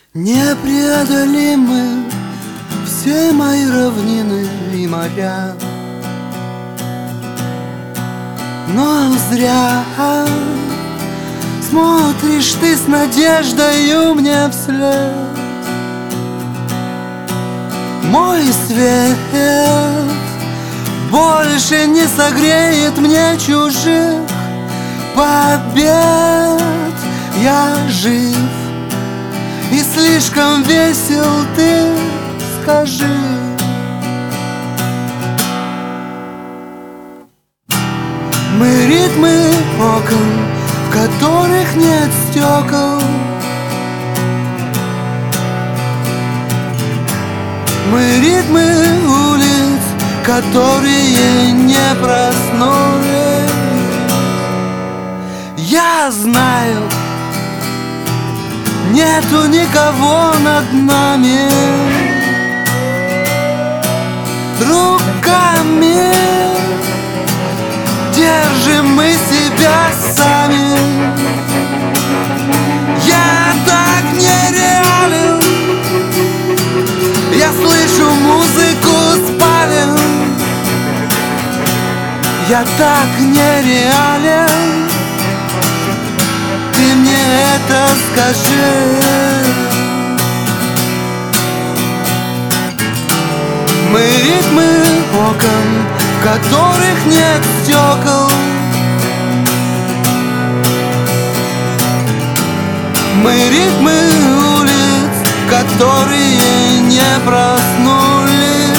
Непреодолимы все мои равнины и моря, но зря смотришь ты с надеждою мне вслед. Мой свет больше не согреет мне чужих побед. Я жив и слишком весел, ты скажи. Мы ритмы окон, в которых нет стекол. Мы ритмы улиц, которые не проснулись. Я знаю, нету никого над нами. Руками держим мы себя сами. Я так нереален, я слышу музыку спален. Я так нереален, ты мне это скажи. Мы ритмы окон, в которых нет стекол. Мы ритмы улиц, которые не проснулись.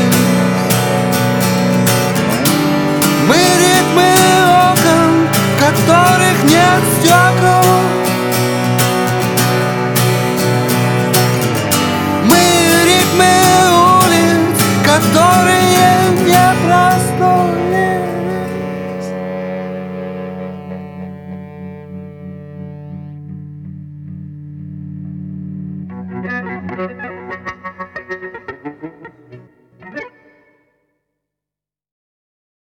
Мы ритмы окон, в которых нет стекол. Мы ритмы улиц, которые не проснулись.